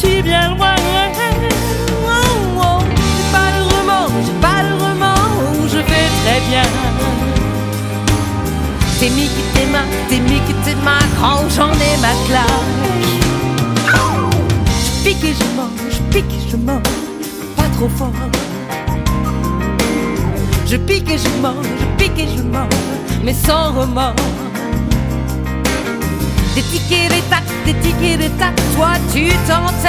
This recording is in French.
si bien loin. Oh, oh, j'ai pas de remords, je vais très bien. T'es mis qui t'es ma grand, j'en ai ma claque. Je pique et je mange, pas trop fort. Je pique et je mange, mais sans remords. Des tickets, des tacs, toi tu t'en